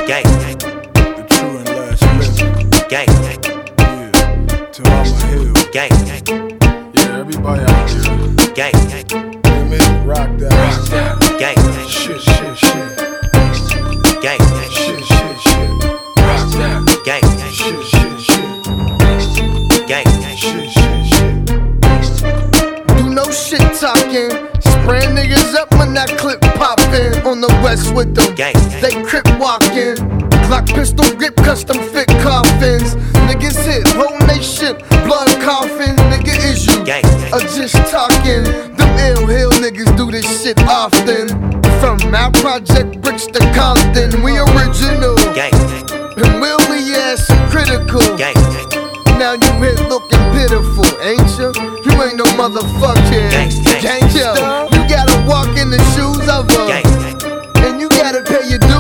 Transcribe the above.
Gang. The true and last living. Gang. Yeah. Till I'm a hill. Gang. Yeah, everybody out there. Gang. They make it rock that. Rock that. Gang. Shit, shit, shit. Gang. Shit, shit, shit. Rock that. Gang. Shit, shit, shit. Gang. Shit, shit, shit. Do no shit talking. Spraying niggas up when that clip poppin'. On the west with them. Gang. They crip walking. Glock pistol grip, custom fit coffins. Niggas hit, whole nation, blood coffin. Nigga, is you Gang. or just talking? Them ill hill niggas do this shit often. From our project bricks to Compton, we original. Gang. And Willie ass critical. Gang. Now you hit looking pitiful, ain't you? You ain't no motherfucking Gangsta. gangster. You gotta walk in the shoes of a Gang.